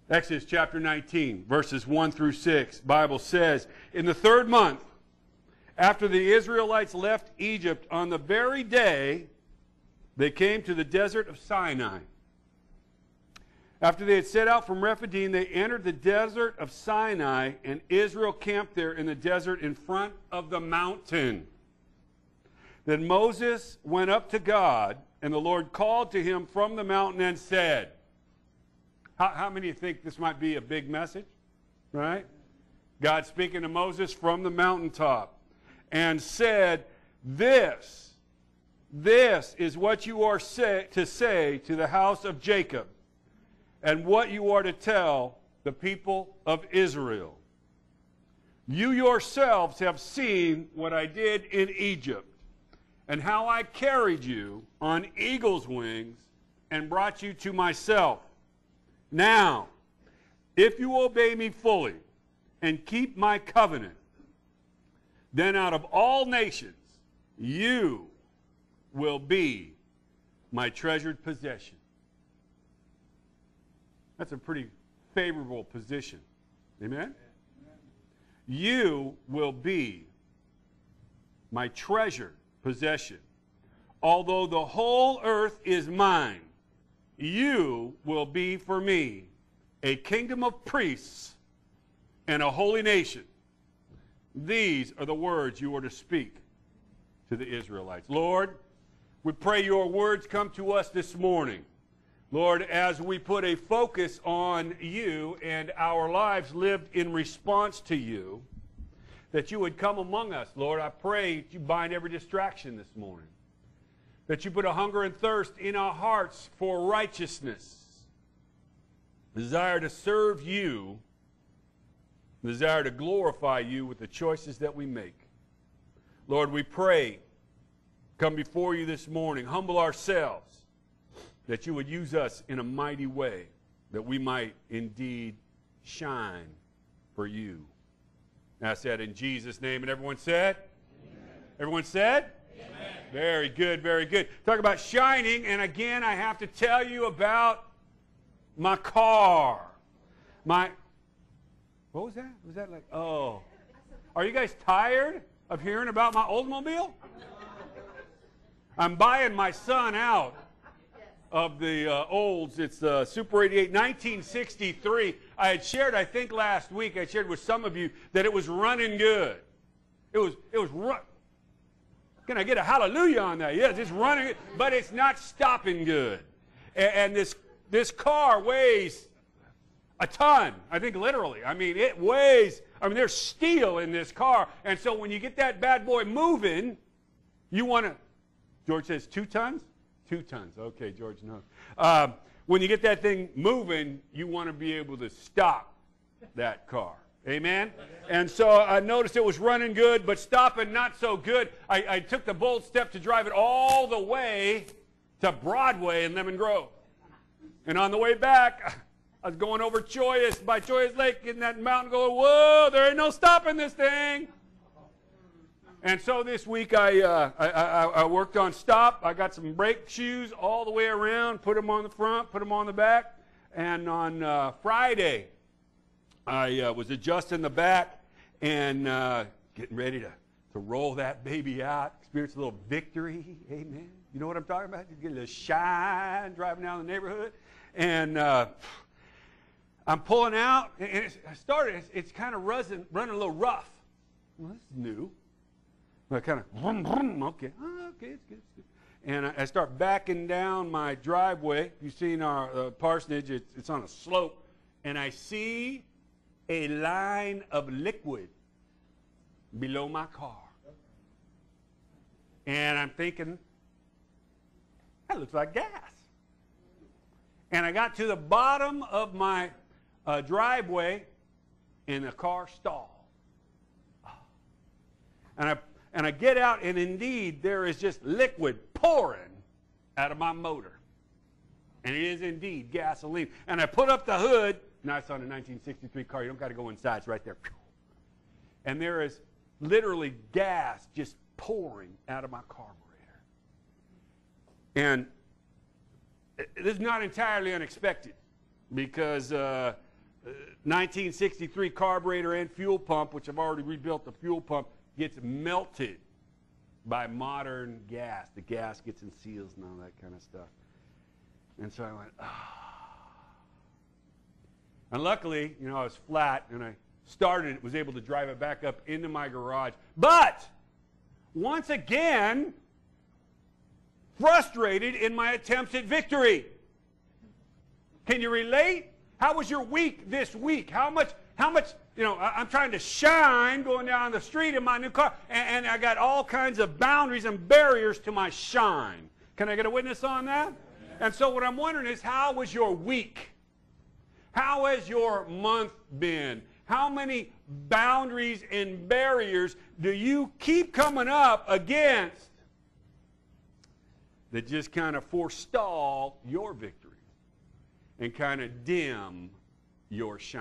Exodus chapter 19, verses 1 through 6, Bible says, in the 3rd month, after the Israelites left Egypt, on the very day they came to the desert of Sinai. After they had set out from Rephidim, they entered the desert of Sinai, and Israel camped there in the desert in front of the mountain. Then Moses went up to God, and the Lord called to him from the mountain and said, how many of you think this might be a big message? Right? God speaking to Moses from the mountaintop and said, This is what you are to say to the house of Jacob, and what you are to tell the people of Israel. You yourselves have seen what I did in Egypt, and how I carried you on eagle's wings and brought you to myself. Now, if you obey me fully and keep my covenant, then out of all nations you will be my treasured possession. That's a pretty favorable position. Amen? You will be my treasured possession. Although the whole earth is mine, you will be for me a kingdom of priests and a holy nation. These are the words you are to speak to the Israelites. Lord, we pray your words come to us this morning. Lord, as we put a focus on you and our lives lived in response to you, that you would come among us. Lord, I pray that you bind every distraction this morning. That you put a hunger and thirst in our hearts for righteousness. Desire to serve you. Desire to glorify you with the choices that we make. Lord, we pray, come before you this morning, humble ourselves, that you would use us in a mighty way, that we might indeed shine for you. And I said in Jesus' name, and everyone said? Amen. Everyone said? Amen. Very good, very good. Talk about shining, and again, I have to tell you about my car. What was that? Was that like, oh. Are you guys tired of hearing about my Oldsmobile? I'm buying my son out of the Olds. It's Super 88, 1963. I had shared, I think last week, I shared with some of you that it was running good. It was run. Can I get a hallelujah on that? Yes, it's running, but it's not stopping good. And this car weighs a ton, I think literally. I mean, it weighs, there's steel in this car. And so when you get that bad boy moving, you want to, George says 2 tons? 2 tons. Okay, George knows. When you get that thing moving, you want to be able to stop that car. Amen? And so I noticed it was running good, but stopping not so good. I took the bold step to drive it all the way to Broadway in Lemon Grove. And on the way back, I was going over by Choyas Lake in that mountain going, whoa, there ain't no stopping this thing. And so this week I worked on stop. I got some brake shoes all the way around, put them on the front, put them on the back. And on Friday, I was adjusting the back and getting ready to roll that baby out, experience a little victory. Amen. You know what I'm talking about? You get a little shine driving down the neighborhood. And I'm pulling out, and it's kind of running a little rough. Well, this is new. I kind of, okay, it's good. And I start backing down my driveway. You've seen our parsonage, it's on a slope. And I see a line of liquid below my car. And I'm thinking, that looks like gas. And I got to the bottom of my driveway, and the car stalled. And I get out, and indeed, there is just liquid pouring out of my motor. And it is indeed gasoline. And I put up the hood. Now it's on a 1963 car. You don't got to go inside. It's right there. And there is literally gas just pouring out of my carburetor. And this is not entirely unexpected, because 1963 carburetor and fuel pump, which I've already rebuilt the fuel pump, gets melted by modern gas. The gas gets in seals and all that kind of stuff. And so I went, And luckily, I was flat, and I started it, was able to drive it back up into my garage. But, once again, frustrated in my attempts at victory. Can you relate? How was your week this week? How much, I'm trying to shine going down the street in my new car, and I got all kinds of boundaries and barriers to my shine. Can I get a witness on that? And so what I'm wondering is, how was your week? How has your month been? How many boundaries and barriers do you keep coming up against that just kind of forestall your victory and kind of dim your shine?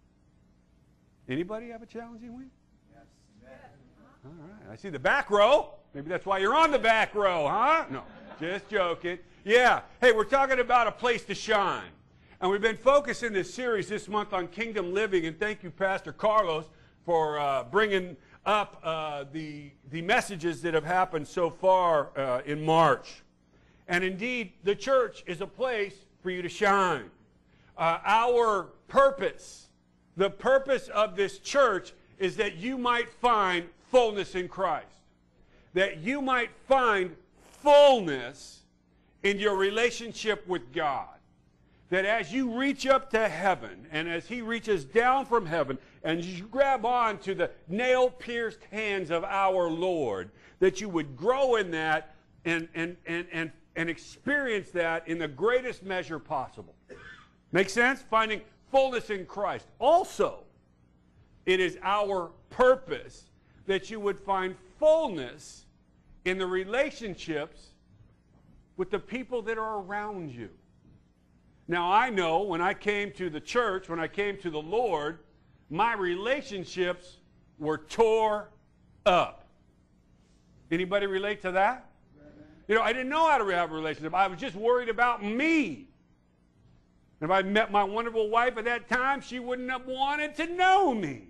Anybody have a challenging week? Yes. All right. I see the back row. Maybe that's why you're on the back row, huh? No, just joking. Yeah. Hey, we're talking about a place to shine. And we've been focusing this series this month on kingdom living, and thank you, Pastor Carlos, for bringing up the messages that have happened so far in March. And indeed, the church is a place for you to shine. Our purpose, the purpose of this church, is that you might find fullness in Christ. That you might find fullness in your relationship with God. That as you reach up to heaven, and as He reaches down from heaven, and you grab on to the nail-pierced hands of our Lord, that you would grow in that and experience that in the greatest measure possible. Make sense? Finding fullness in Christ. Also, it is our purpose that you would find fullness in the relationships with the people that are around you. Now, I know when I came to the church, when I came to the Lord, my relationships were tore up. Anybody relate to that? I didn't know how to have a relationship. I was just worried about me. If I met my wonderful wife at that time, she wouldn't have wanted to know me.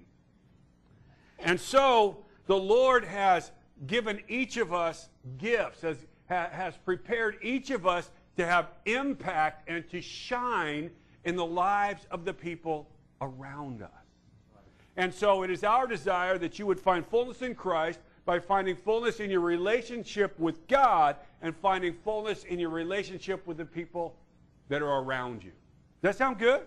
And so, the Lord has given each of us gifts, has prepared each of us to have impact and to shine in the lives of the people around us. And so it is our desire that you would find fullness in Christ by finding fullness in your relationship with God and finding fullness in your relationship with the people that are around you. Does that sound good?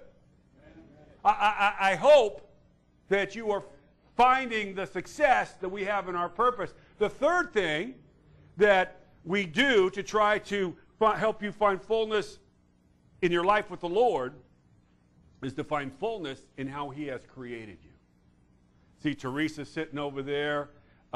I hope that you are finding the success that we have in our purpose. The third thing that we do to try to help you find fullness in your life with the Lord is to find fullness in how He has created you. See, Teresa's sitting over there.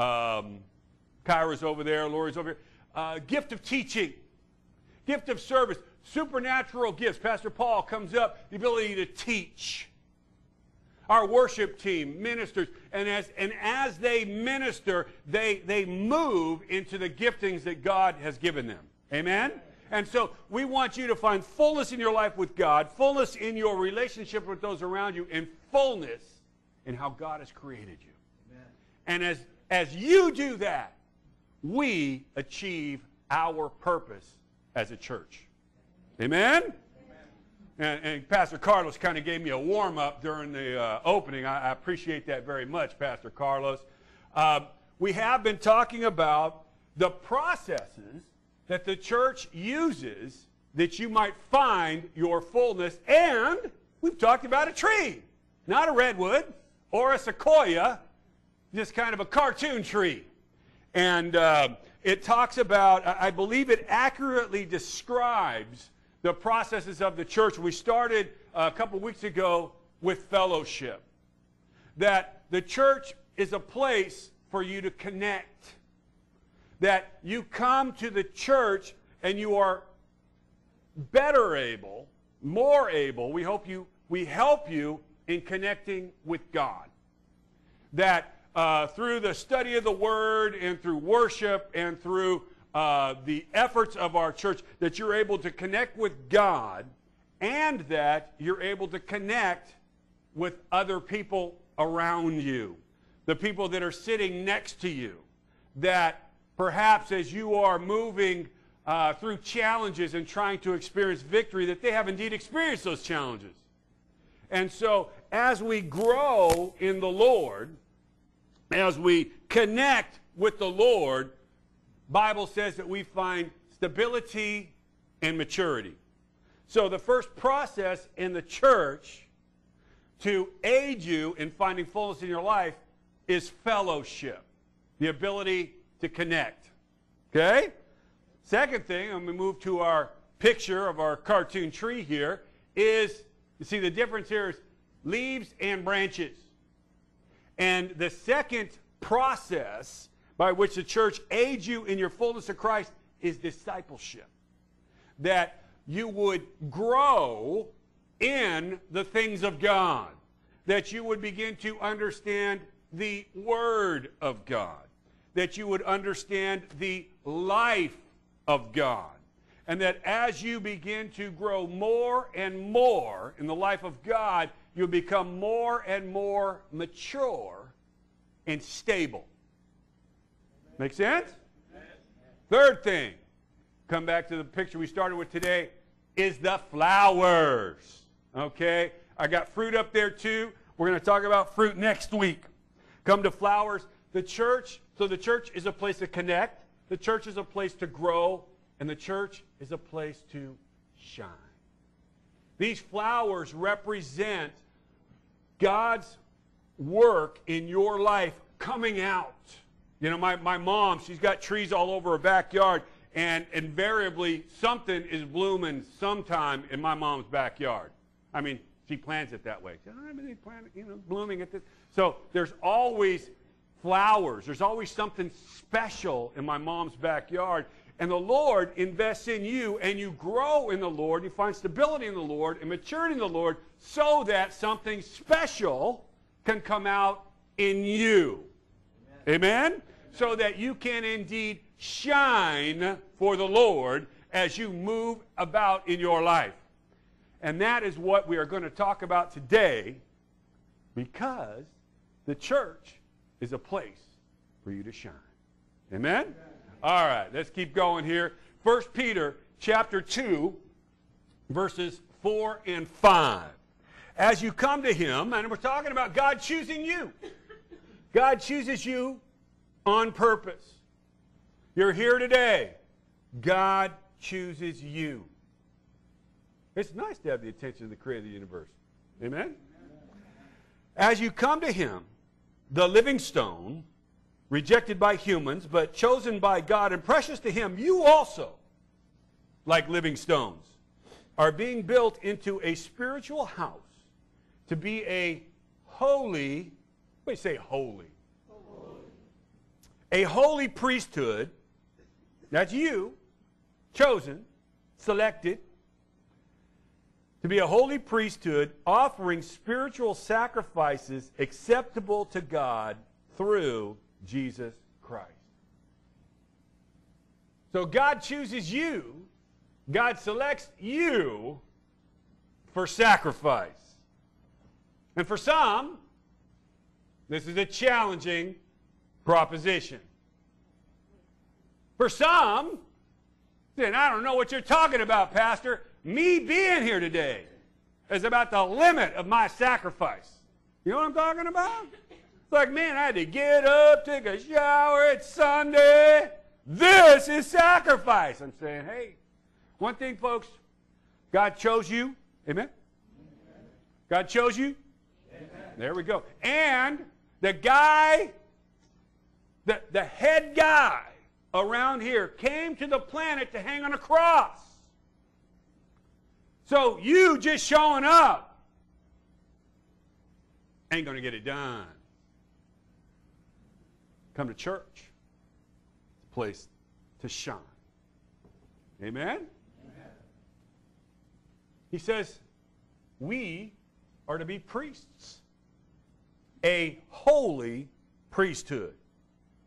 Kyra's over there. Lori's over here. Gift of teaching. Gift of service. Supernatural gifts. Pastor Paul comes up, the ability to teach. Our worship team ministers, and as they minister, they move into the giftings that God has given them. Amen? And so we want you to find fullness in your life with God, fullness in your relationship with those around you, and fullness in how God has created you. Amen. And as you do that, we achieve our purpose as a church. Amen? And Pastor Carlos kind of gave me a warm-up during the opening. I appreciate that very much, Pastor Carlos. We have been talking about the processes that the church uses that you might find your fullness. And we've talked about a tree, not a redwood or a sequoia, just kind of a cartoon tree. And it talks about, I believe it accurately describes the processes of the church. We started a couple weeks ago with fellowship. That the church is a place for you to connect. That you come to the church and you are better able, more able, we help you in connecting with God. That through the study of the Word and through worship and through the efforts of our church, that you're able to connect with God and that you're able to connect with other people around you, the people that are sitting next to you, that perhaps as you are moving through challenges and trying to experience victory, that they have indeed experienced those challenges. And so as we grow in the Lord, as we connect with the Lord, Bible says that we find stability and maturity. So the first process in the church to aid you in finding fullness in your life is fellowship, the ability to connect. Okay? Second thing, and we move to our picture of our cartoon tree here, is, you see the difference here is leaves and branches. And the second process by which the church aids you in your fullness of Christ is discipleship. That you would grow in the things of God. That you would begin to understand the Word of God. That you would understand the life of God. And that as you begin to grow more and more in the life of God, you'll become more and more mature and stable. Make sense? Third thing, come back to the picture we started with today, is the flowers. Okay? I got fruit up there too. We're going to talk about fruit next week. Come to flowers. The church is a place to connect. The church is a place to grow. And the church is a place to shine. These flowers represent God's work in your life coming out. You know, my mom, she's got trees all over her backyard, and invariably something is blooming sometime in my mom's backyard. I mean, she plans it that way. They plant it, blooming at this. So there's always flowers. There's always something special in my mom's backyard. And the Lord invests in you, and you grow in the Lord. You find stability in the Lord and maturity in the Lord so that something special can come out in you. Amen? So that you can indeed shine for the Lord as you move about in your life. And that is what we are going to talk about today, because the church is a place for you to shine. Amen? All right, let's keep going here. 1 Peter chapter 2, verses 4 and 5. As you come to Him, and we're talking about God choosing you. God chooses you on purpose. You're here today. God chooses you. It's nice to have the attention of the Creator of the universe. Amen? As you come to Him, the living stone, rejected by humans, but chosen by God and precious to Him, you also, like living stones, are being built into a spiritual house to be a holy, what do you say holy? A holy priesthood, that's you, chosen, selected, to be a holy priesthood, offering spiritual sacrifices acceptable to God through Jesus Christ. So God chooses you, God selects you for sacrifice. And for some, this is a challenging proposition. For some, then I don't know what you're talking about, Pastor. Me being here today is about the limit of my sacrifice. You know what I'm talking about? It's like, man, I had to get up, take a shower, it's Sunday. This is sacrifice. I'm saying, hey, one thing, folks, God chose you. Amen? God chose you. Amen. There we go. And the guy, the head guy around here came to the planet to hang on a cross. So you just showing up ain't going to get it done. Come to church. It's a place to shine. Amen? Amen? He says, we are to be priests. A holy priesthood.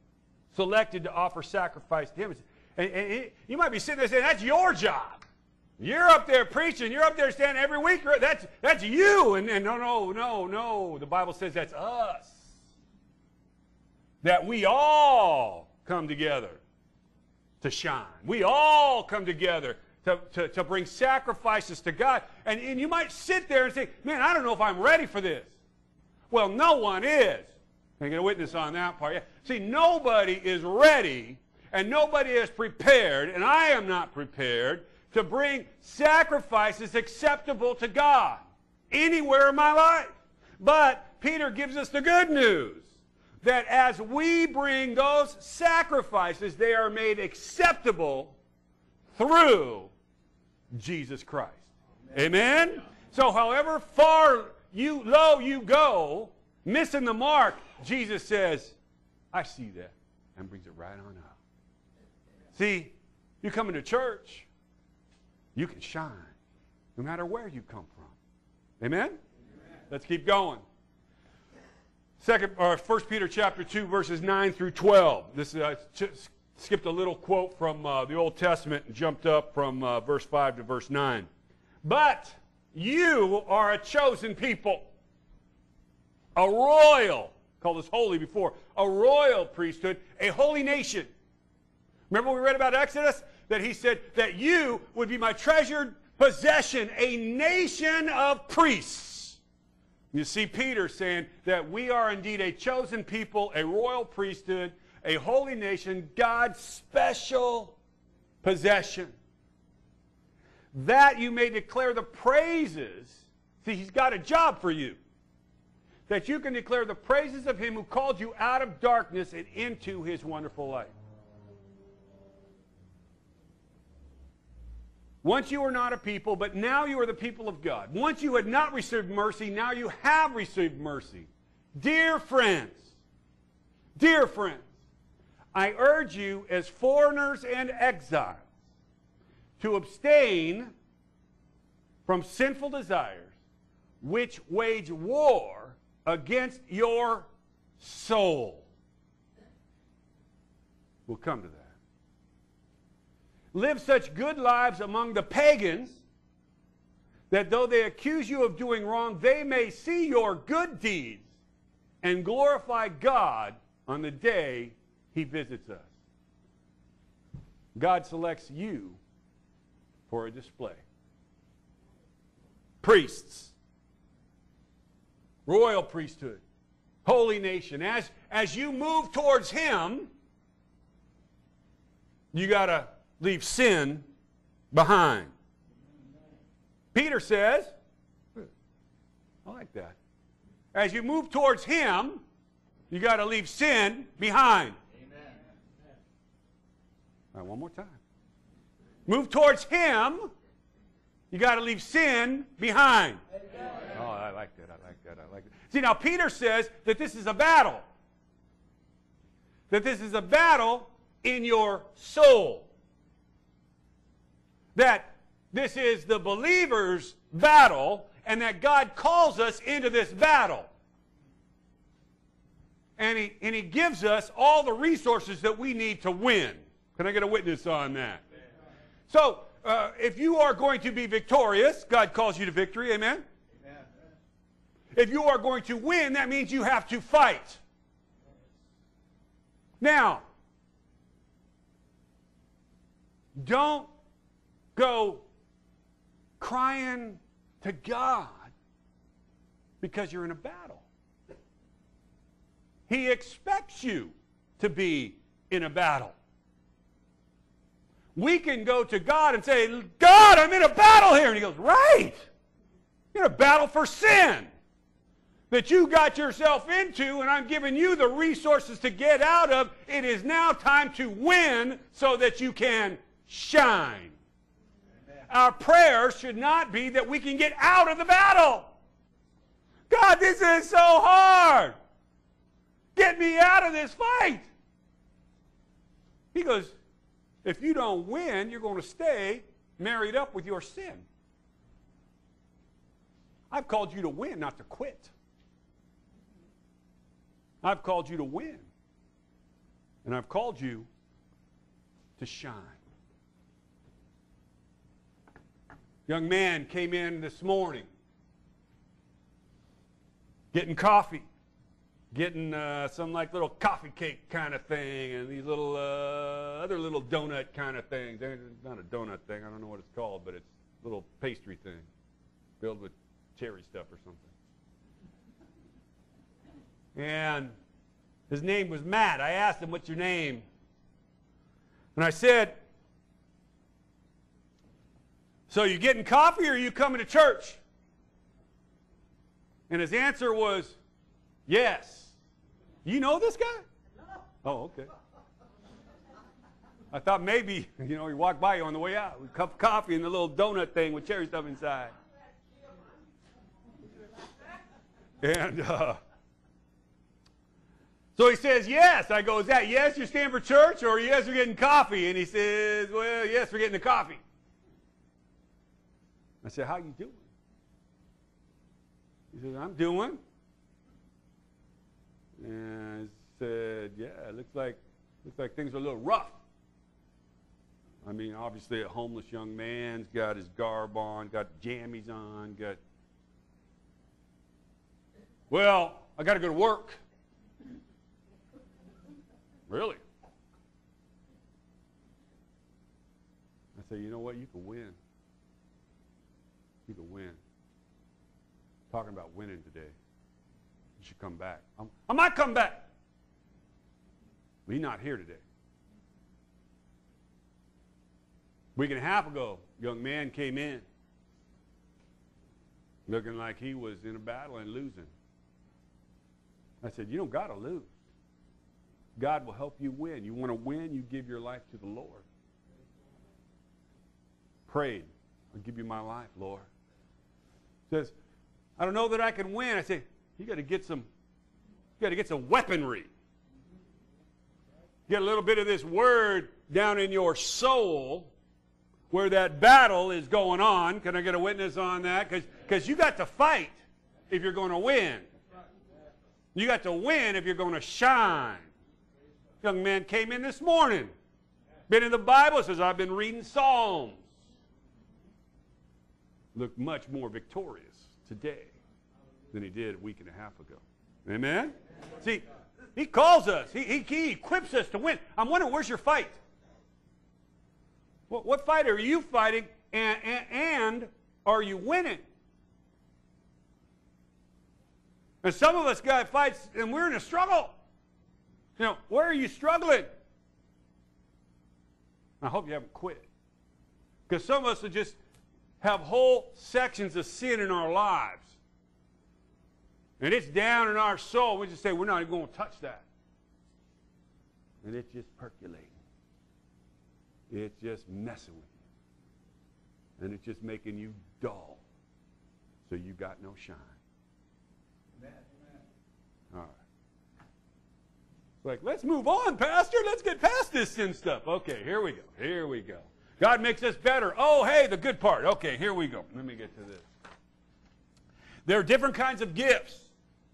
Selected to offer sacrifice to Him. And you might be sitting there saying, that's your job. You're up there preaching. You're up there standing every week. That's you. And no. The Bible says that's us. That we all come together to shine. We all come together to bring sacrifices to God. And you might sit there and say, man, I don't know if I'm ready for this. Well, no one is. Can I get a witness on that part? Yeah. See, nobody is ready and nobody is prepared, and I am not prepared to bring sacrifices acceptable to God anywhere in my life. But Peter gives us the good news that as we bring those sacrifices, they are made acceptable through Jesus Christ. Amen? So however far low you go, missing the mark, Jesus says, I see that, and brings it right on up. See, you come into church, you can shine no matter where you come from. Amen? Amen. Let's keep going. 1 Peter chapter 2, verses 9 through 12. This skipped a little quote from the Old Testament and jumped up from verse 5 to verse 9. But you are a chosen people, a royal, called us holy before, a royal priesthood, a holy nation. Remember we read about Exodus? That he said that you would be my treasured possession, a nation of priests. You see Peter saying that we are indeed a chosen people, a royal priesthood, a holy nation, God's special possession. That you may declare the praises. See, he's got a job for you. That you can declare the praises of him who called you out of darkness and into his wonderful light. Once you were not a people, but now you are the people of God. Once you had not received mercy, now you have received mercy. Dear friends, I urge you as foreigners and exiles to abstain from sinful desires which wage war against your soul. We'll come to that. Live such good lives among the pagans that though they accuse you of doing wrong, they may see your good deeds and glorify God on the day he visits us. God selects you for a display. Priests, royal priesthood, holy nation. As you move towards him, you got to leave sin behind. Peter says, I like that. As you move towards him, you got to leave sin behind. Amen. All right, one more time. Move towards him, you got to leave sin behind. Amen. Oh, I like that. See, now Peter says that this is a battle. That this is a battle in your soul. That this is the believer's battle, and that God calls us into this battle. And he gives us all the resources that we need to win. Can I get a witness on that? So, if you are going to be victorious, God calls you to victory, amen? Amen. If you are going to win, that means you have to fight. Now, don't go crying to God because you're in a battle. He expects you to be in a battle. We can go to God and say, God, I'm in a battle here. And he goes, right. You're in a battle for sin that you got yourself into, and I'm giving you the resources to get out of. It is now time to win so that you can shine. Amen. Our prayer should not be that we can get out of the battle. God, this is so hard. Get me out of this fight. He goes, if you don't win, you're going to stay married up with your sin. I've called you to win, not to quit. I've called you to win. And I've called you to shine. Young man came in this morning getting coffee, getting some like little coffee cake kind of thing, and these little other little donut kind of things. They're not a donut thing. I don't know what it's called, but it's a little pastry thing filled with cherry stuff or something. And his name was Matt. I asked him, "What's your name?" And I said, "So you getting coffee or are you coming to church?" And his answer was, "Yes." You know this guy? No. Oh, okay. I thought maybe, he walked by you on the way out with a cup of coffee and the little donut thing with cherry stuff inside. And so he says, "Yes." I go, "Is that yes, you're staying for church, or yes, we're getting coffee?" And he says, "Well, yes, we're getting the coffee." I said, "How you doing?" He says, "I'm doing." And I said, "Yeah, it looks like things are a little rough." I mean, obviously a homeless young man's got his garb on, got jammies on, "Well, I got to go to work." "Really?" I said, "You know what? You can win. You can win. Talking about winning today. You should come back." I might come back. But he's not here today. A week and a half ago, a young man came in looking like he was in a battle and losing. I said, "You don't got to lose. God will help you win. You want to win, you give your life to the Lord." Prayed, "I'll give you my life, Lord." Says, "I don't know that I can win." I say, you got to get some weaponry. Get a little bit of this word down in your soul where that battle is going on. Can I get a witness on that? Because you got to fight if you're going to win. You got to win if you're going to shine. Young man came in this morning. Been in the Bible, says, "I've been reading Psalms." Looked much more victorious today than he did a week and a half ago. Amen? See, he calls us. He equips us to win. I'm wondering, where's your fight? What fight are you fighting, and are you winning? And some of us got fights, and we're in a struggle. Where are you struggling? I hope you haven't quit. Because some of us will just have whole sections of sin in our lives. And it's down in our soul. We just say, we're not even going to touch that. And it's just percolating. It's just messing with you. And it's just making you dull. So you got no shine. Amen. All right. Like, let's move on, Pastor. Let's get past this sin stuff. Okay, here we go. Here we go. God makes us better. Oh, hey, the good part. Okay, here we go. Let me get to this. There are different kinds of gifts.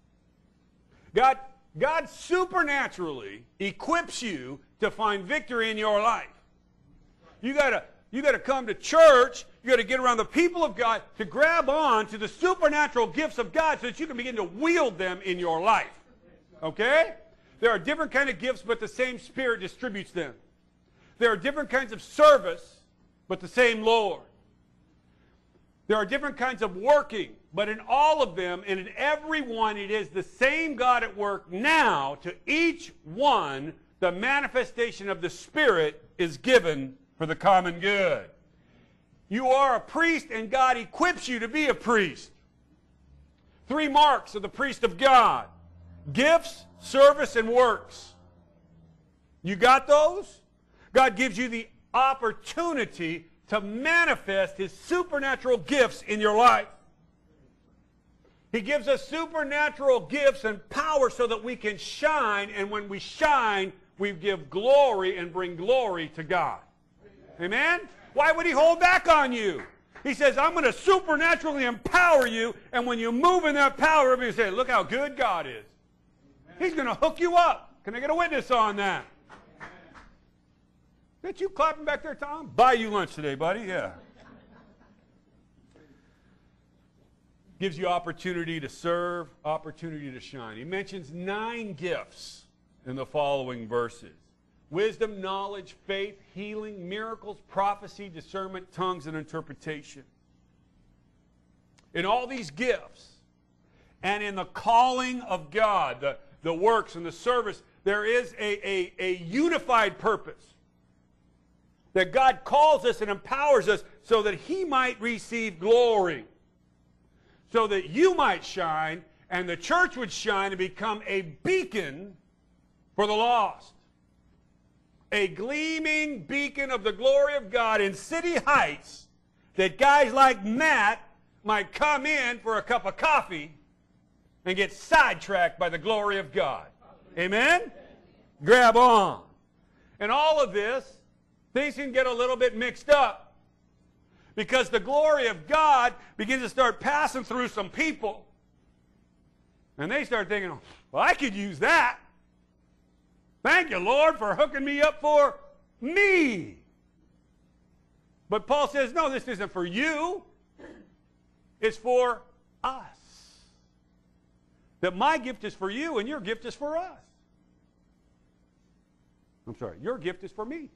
God supernaturally equips you to find victory in your life. You gotta come to church. You got to get around the people of God to grab on to the supernatural gifts of God so that you can begin to wield them in your life. Okay? There are different kinds of gifts, but the same Spirit distributes them. There are different kinds of service, but the same Lord. There are different kinds of working, but in all of them and in every one, it is the same God at work now. To each one, the manifestation of the Spirit is given for the common good. You are a priest, and God equips you to be a priest. 3 marks of the priest of God: gifts, service, and works. You got those? God gives you the opportunity to manifest His supernatural gifts in your life. He gives us supernatural gifts and power so that we can shine, and when we shine, we give glory and bring glory to God. Amen? Why would He hold back on you? He says, I'm going to supernaturally empower you, and when you move in that power, everybody say, look how good God is. He's going to hook you up. Can I get a witness on that? That you clapping back there, Tom? Buy you lunch today, buddy. Yeah. gives you opportunity to serve, opportunity to shine. He mentions 9 gifts in the following verses. Wisdom, knowledge, faith, healing, miracles, prophecy, discernment, tongues, and interpretation. In all these gifts, and in the calling of God, the works and the service, there is a unified purpose. That God calls us and empowers us so that He might receive glory. So that you might shine, and the church would shine and become a beacon for the lost. A gleaming beacon of the glory of God in city heights, that guys like Matt might come in for a cup of coffee and get sidetracked by the glory of God. Amen? Grab on. And all of this, things can get a little bit mixed up. Because the glory of God begins to start passing through some people. And they start thinking, well, I could use that. Thank you, Lord, for hooking me up for me. But Paul says, no, this isn't for you. It's for us. That my gift is for you and your gift is for us. I'm sorry, your gift is for me.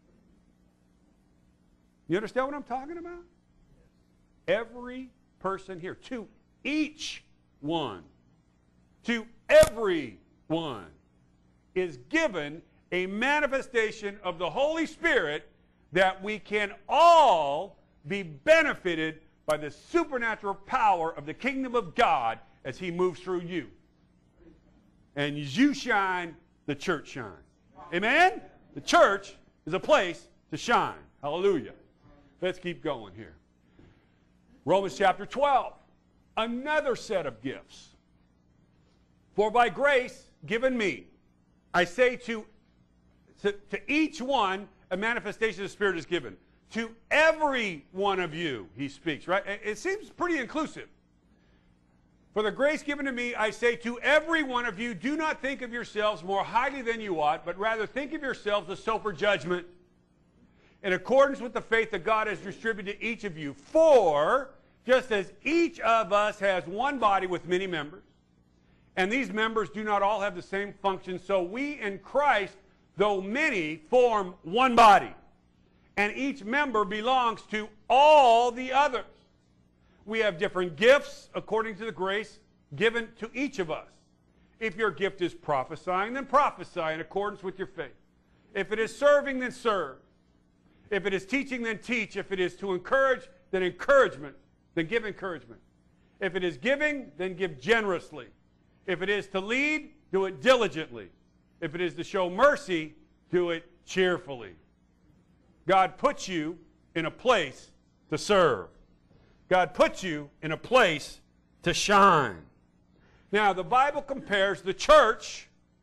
You understand what I'm talking about? Every person here, to each one, to every one, is given a manifestation of the Holy Spirit that we can all be benefited by the supernatural power of the kingdom of God as He moves through you. And as you shine, the church shines. Amen? The church is a place to shine. Hallelujah. Let's keep going here. Romans chapter 12. Another set of gifts. For by grace given me, I say to each one, a manifestation of the Spirit is given. To every one of you, he speaks, right? It seems pretty inclusive. For the grace given to me, I say to every one of you, do not think of yourselves more highly than you ought, but rather think of yourselves with sober judgment, in accordance with the faith that God has distributed to each of you. For just as each of us has one body with many members, and these members do not all have the same function, so we in Christ, though many, form one body, and each member belongs to all the others. We have different gifts according to the grace given to each of us. If your gift is prophesying, then prophesy in accordance with your faith. If it is serving, then serve. If it is teaching, then teach. If it is to encourage, then encouragement, then give encouragement. If it is giving, then give generously. If it is to lead, do it diligently. If it is to show mercy, do it cheerfully. God puts you in a place to serve. God puts you in a place to shine. Now, the Bible compares the church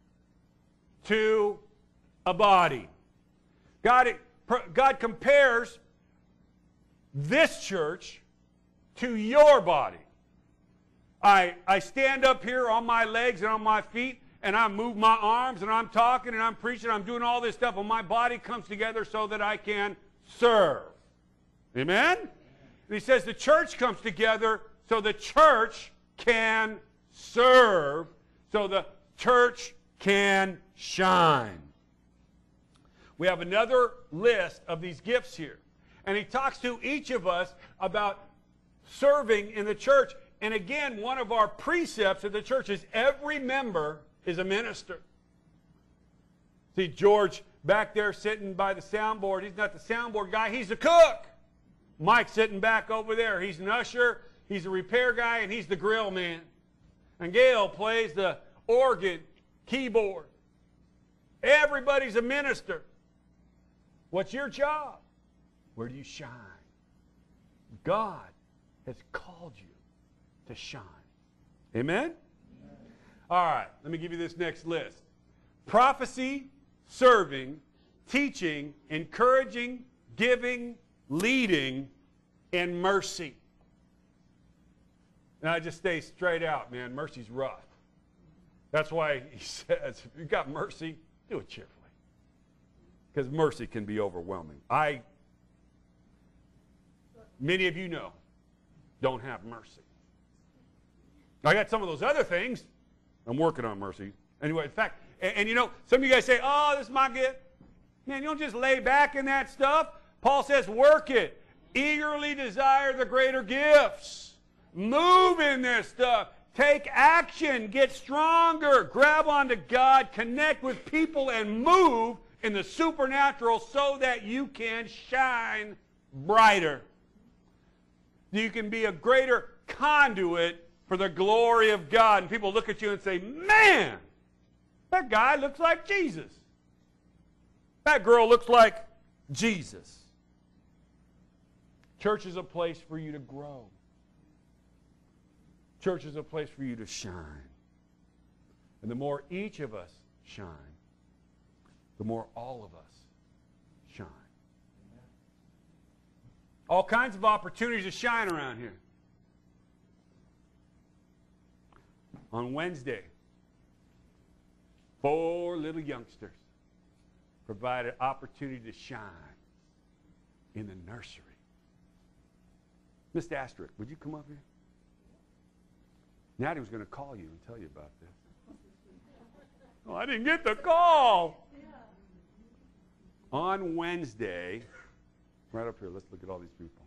to a body. God compares this church to your body. I stand up here on my legs and on my feet, and I move my arms, and I'm talking, and I'm preaching, I'm doing all this stuff, and my body comes together so that I can serve. Amen? And he says the church comes together so the church can serve, so the church can shine. We have another list of these gifts here. And he talks to each of us about serving in the church. And again, one of our precepts of the church is every member is a minister. See George back there sitting by the soundboard. He's not the soundboard guy. He's the cook. Mike's sitting back over there. He's an usher. He's a repair guy, and he's the grill man. And Gail plays the organ, keyboard. Everybody's a minister. What's your job? Where do you shine? God has called you to shine. Amen? All right, let me give you this next list. Prophecy, serving, teaching, encouraging, giving, leading, and mercy. And I just stay straight out, man. Mercy's rough. That's why he says, if you've got mercy, do it cheerfully. Because mercy can be overwhelming. Many of you know, don't have mercy. I got some of those other things I'm working on, Mercy. Anyway, in fact, and you know, some of you guys say, oh, this is my gift. Man, you don't just lay back in that stuff. Paul says, work it. Eagerly desire the greater gifts. Move in this stuff. Take action. Get stronger. Grab onto God. Connect with people and move in the supernatural so that you can shine brighter. You can be a greater conduit for the glory of God. And people look at you and say, man, that guy looks like Jesus. That girl looks like Jesus. Church is a place for you to grow. Church is a place for you to shine. And the more each of us shine, the more all of us shine. All kinds of opportunities to shine around here. On Wednesday, 4 little youngsters provided opportunity to shine in the nursery. Mr. Asterisk, would you come up here? Natty was going to call you and tell you about this. Oh, I didn't get the call. On Wednesday, right up here, let's look at all these people.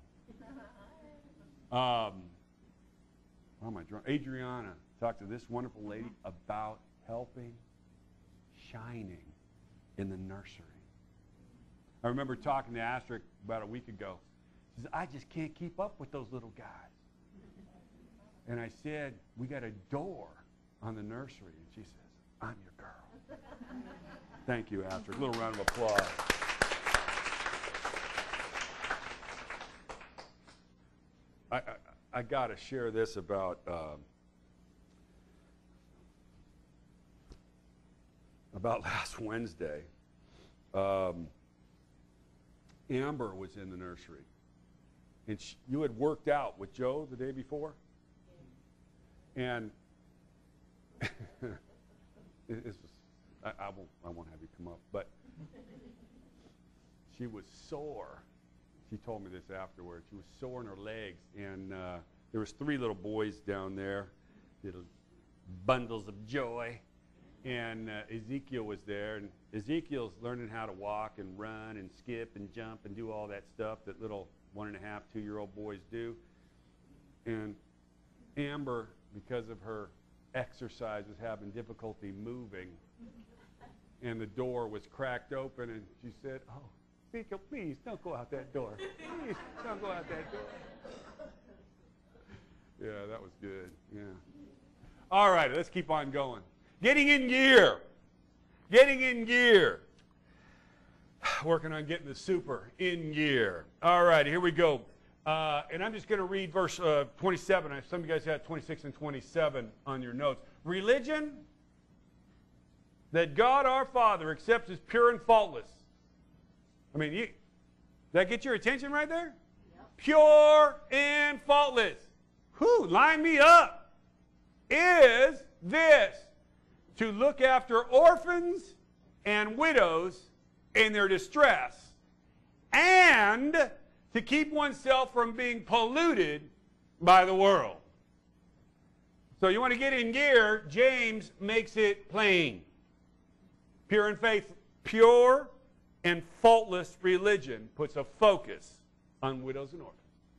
Why am I drunk? Adriana talked to this wonderful lady about helping shining in the nursery. I remember talking to Asterisk about a week ago. She says, I just can't keep up with those little guys. And I said, we got a door on the nursery. And she says, I'm your girl. Thank you, Asterisk. A little round of applause. I got to share this about last Wednesday. Amber was in the nursery. And you had worked out with Joe the day before? And I won't have you come up, but she was sore. She told me this afterwards. She was sore in her legs, and there was 3 little boys down there, little bundles of joy, and Ezekiel was there, and Ezekiel's learning how to walk and run and skip and jump and do all that stuff that little 1.5, 2-year-old boys do. And Amber, because of her exercise, was having difficulty moving, and the door was cracked open, and she said, oh, Ezekiel, please don't go out that door. Please don't go out that door. Yeah, that was good. Yeah. All right, let's keep on going. Getting in gear. Getting in gear. Working on getting the super in gear. All right, here we go. And I'm just going to read verse 27. Some of you guys had 26 and 27 on your notes. Religion that God our Father accepts as pure and faultless. I mean, did that get your attention right there? Yep. Pure and faultless. Whew, line me up. Is this to look after orphans and widows in their distress, and to keep oneself from being polluted by the world. So you want to get in gear, James makes it plain. Pure and faith, pure and faultless religion puts a focus on widows and orphans.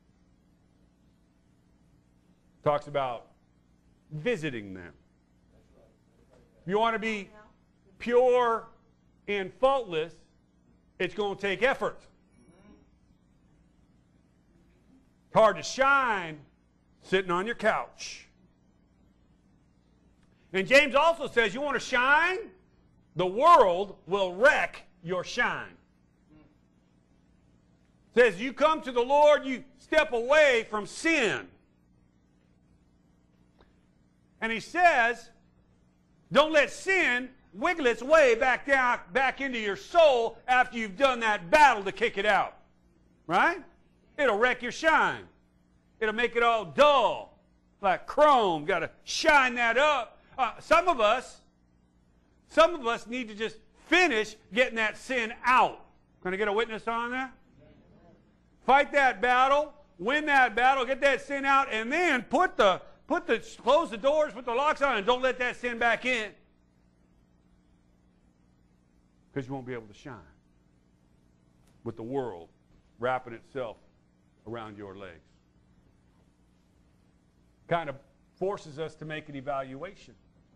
Talks about visiting them. If you want to be pure and faultless, it's going to take effort. It's hard to shine sitting on your couch. And James also says, you want to shine? The world will wreck your shine. It says, you come to the Lord, you step away from sin. And he says, don't let sin wiggle its way back into your soul after you've done that battle to kick it out. Right? It'll wreck your shine. It'll make it all dull, like chrome. Got to shine that up. Some of us need to just finish getting that sin out. Can I get a witness on that? Fight that battle, win that battle, get that sin out, and then put the close the doors, put the locks on, and don't let that sin back in. Because you won't be able to shine with the world wrapping itself around your legs. Kind of forces us to make an evaluation.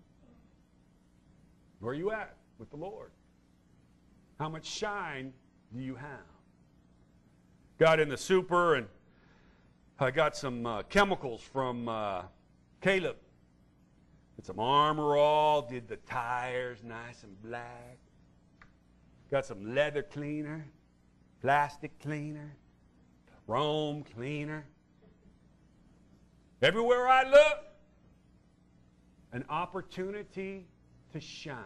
Where are you at with the Lord? How much shine do you have? Got in the super and I got some chemicals from Caleb. Did some Armor All, did the tires nice and black. Got some leather cleaner, plastic cleaner, chrome cleaner. Everywhere I look, an opportunity to shine.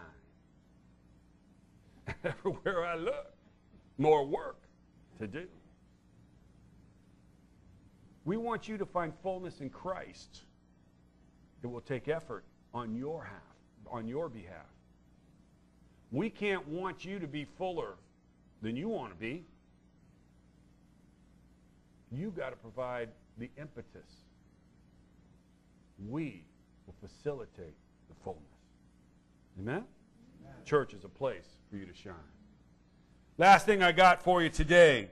Everywhere I look, more work to do. We want you to find fullness in Christ. It will take effort on your behalf. We can't want you to be fuller than you want to be. You got to provide the impetus. We will facilitate the fullness. Amen? Amen? Church is a place for you to shine. Last thing I got for you today.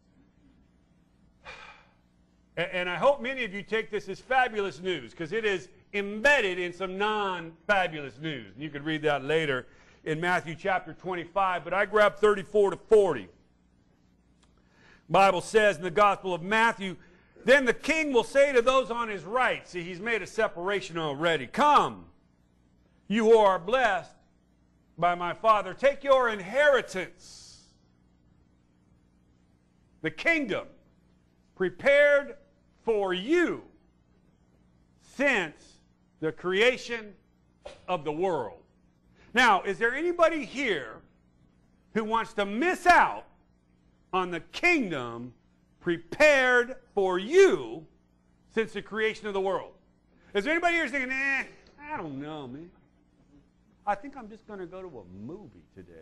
And I hope many of you take this as fabulous news, because it is embedded in some non-fabulous news. You can read that later in Matthew chapter 25, but I grabbed 34 to 40. The Bible says in the Gospel of Matthew, then the king will say to those on his right, see, he's made a separation already, come, you who are blessed by my Father, take your inheritance, the kingdom prepared for you since the creation of the world. Now, is there anybody here who wants to miss out on the kingdom prepared for you since the creation of the world? Is there anybody here thinking, I don't know, man. I think I'm just going to go to a movie today.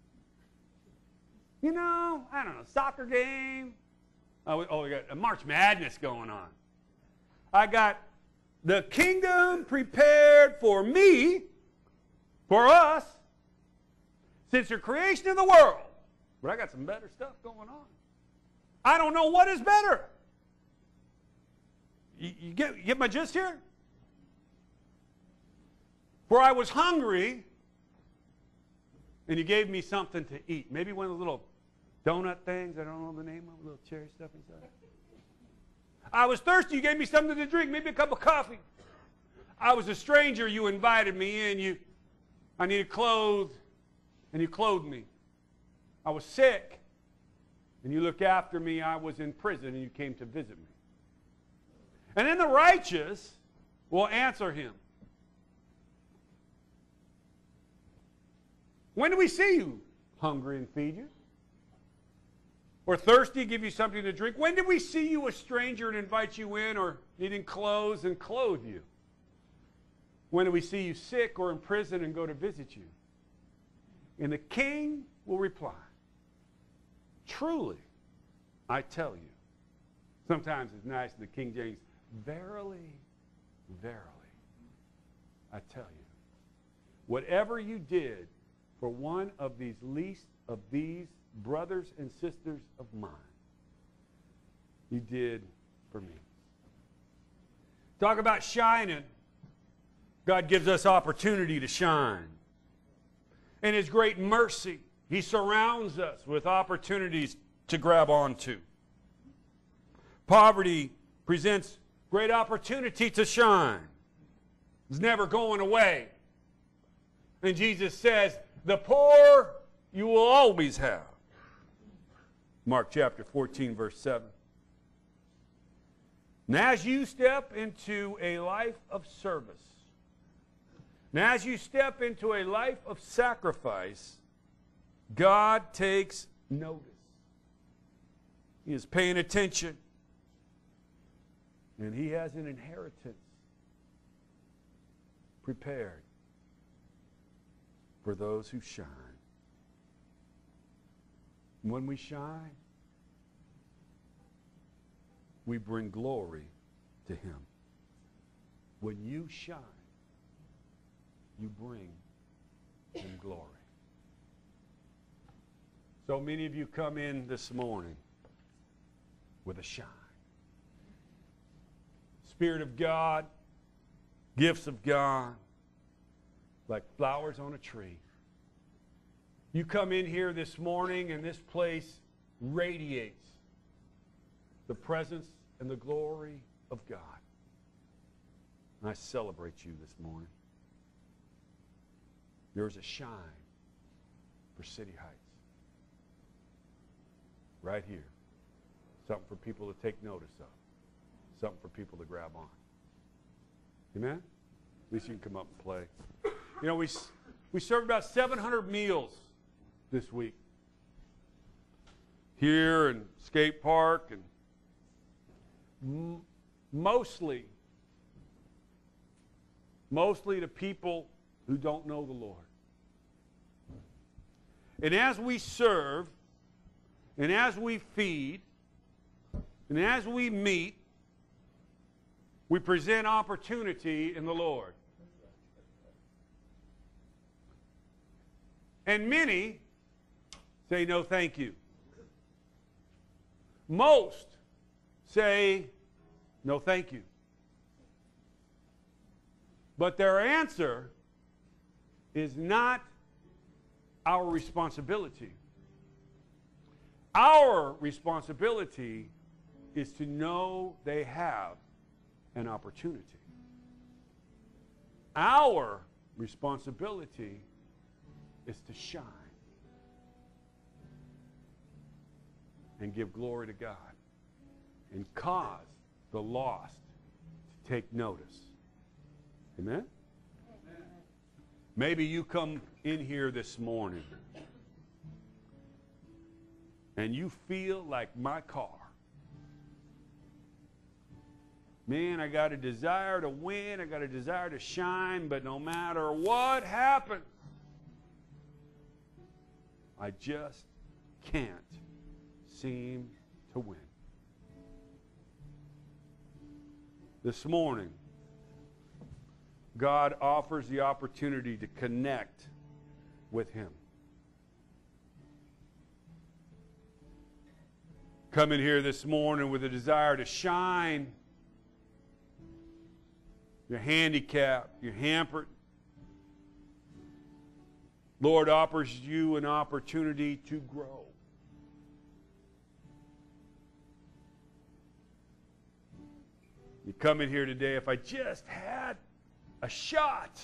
You know, I don't know, soccer game. Oh, we got a March Madness going on. I got the kingdom prepared for me, for us, since the creation of the world. But I got some better stuff going on. I don't know what is better. You get my gist here? For I was hungry, and you gave me something to eat. Maybe one of the little donut things, I don't know the name of, little cherry stuff inside. I was thirsty, you gave me something to drink, maybe a cup of coffee. I was a stranger, you invited me in. I needed clothes, and you clothed me. I was sick, and you looked after me. I was in prison, and you came to visit me. And then the righteous will answer him. When do we see you hungry and feed you? Or thirsty, give you something to drink? When did we see you a stranger and invite you in, or needing clothes and clothe you? When do we see you sick or in prison and go to visit you? And the king will reply, truly, I tell you. Sometimes it's nice in the King James, verily, verily, I tell you. Whatever you did for one of these least of these brothers and sisters of mine, you did for me. Talk about shining. God gives us opportunity to shine. In His great mercy, He surrounds us with opportunities to grab onto. Poverty presents great opportunity to shine. It's never going away. And Jesus says, the poor you will always have. Mark chapter 14, verse 7. And as you step into a life of service, and as you step into a life of sacrifice, God takes notice. He is paying attention. And He has an inheritance prepared for those who shine. When we shine, we bring glory to Him. when you shine, you bring Him glory. So many of you come in this morning with a shine. Spirit of God, gifts of God, like flowers on a tree. You come in here this morning and this place radiates the presence and the glory of God. And I celebrate you this morning. There's a shine for City Heights. Right here. Something for people to take notice of. Something for people to grab on. Amen? At least you can come up and play. You know, we served about 700 meals this week. Here and skate park and mostly to people who don't know the Lord. And as we serve, and as we feed, and as we meet, we present opportunity in the Lord. And many say no thank you. Most say no thank you. But their answer is not our responsibility. Our responsibility is to know they have an opportunity. Our responsibility is to shine and give glory to God and cause the lost to take notice. Amen? Maybe you come in here this morning and you feel like my car. Man, I got a desire to win, I got a desire to shine, but no matter what happens, I just can't seem to win. This morning, God offers the opportunity to connect with Him. Come in here this morning with a desire to shine. You're handicapped, you're hampered. Lord offers you an opportunity to grow. You come in here today, if I just had a shot,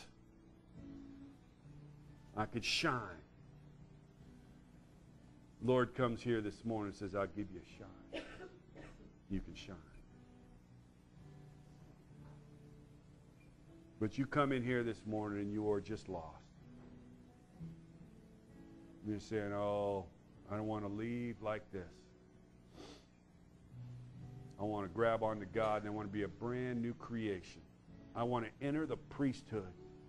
I could shine. Lord comes here this morning and says, I'll give you a shot. You can shine. But you come in here this morning and you are just lost. You're saying, oh, I don't want to leave like this. I want to grab onto God and I want to be a brand new creation. I want to enter the priesthood.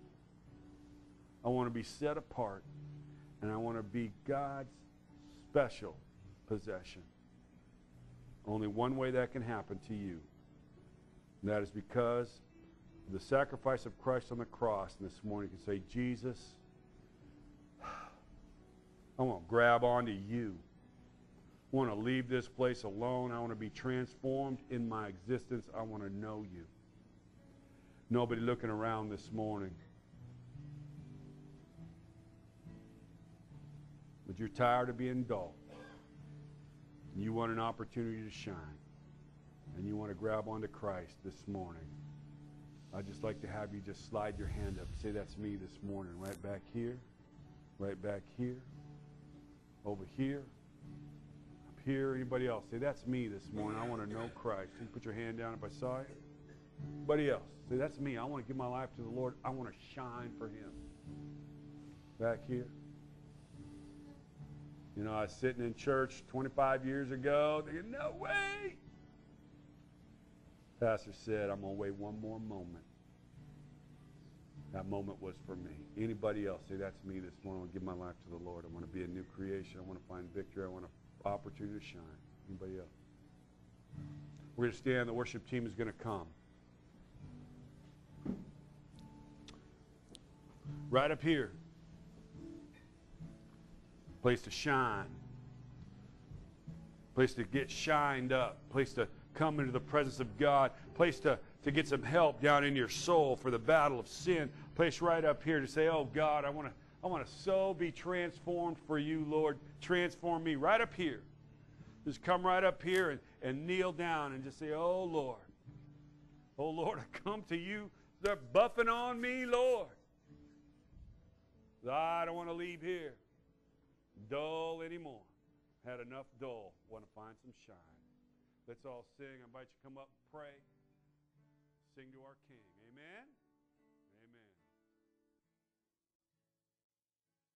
I want to be set apart. And I want to be God's special possession. Only one way that can happen to you. And that is because of the sacrifice of Christ on the cross. And this morning you can say, Jesus, I want to grab onto you. I want to leave this place alone. I want to be transformed in my existence. I want to know you. Nobody looking around this morning. But you're tired of being dull. And you want an opportunity to shine. And you want to grab onto Christ this morning. I'd just like to have you just slide your hand up. Say, that's me this morning. Right back here. Right back here. Over here. Up here. Anybody else? Say, that's me this morning. I want to know Christ. You put your hand down if I saw you. Anybody else? Say, that's me. I want to give my life to the Lord. I want to shine for Him. Back here. You know, I was sitting in church 25 years ago thinking, no way. Pastor said, I'm going to wait one more moment. That moment was for me. Anybody else? Say, that's me this morning. I want to give my life to the Lord. I want to be a new creation. I want to find victory. I want an opportunity to shine. Anybody else? We're going to stand. The worship team is going to come. Right up here. Place to shine. Place to get shined up. Place to come into the presence of God. Place to get some help down in your soul for the battle of sin. Place right up here to say, oh God, I want to so be transformed for you, Lord. Transform me right up here. Just come right up here and kneel down and just say, oh Lord. Oh Lord, I come to you. They're buffing on me, Lord. I don't want to leave here dull anymore. Had enough dull. Want to find some shine. Let's all sing. I invite you to come up and pray. Sing to our King. Amen.